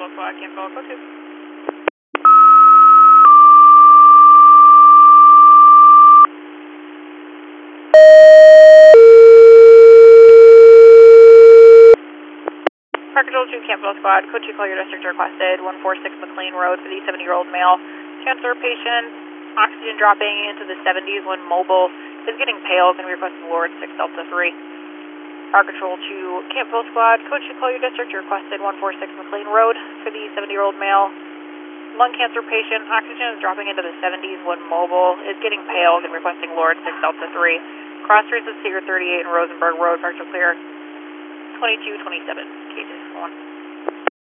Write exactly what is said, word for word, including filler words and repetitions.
Campbell Squad, Campbell, go to. Park Control two, Campbell Squad, code two, call your district requested, one four six McLean Road for the seventy-year-old male. Cancer patient, oxygen dropping into the seventies when mobile, is getting pale, can be requesting lower at six Delta three. Park Control two, Campbell Squad, code two, call your district requested, one four six McLean Road for the seventy-year-old male. Lung cancer patient, oxygen is dropping into the seventies when mobile, is getting pale, can be requesting lower at six Delta three. Cross trace of Cedar thirty-eight and Rosenberg Road, Park Control clear, twenty-two twenty-seven, cases one.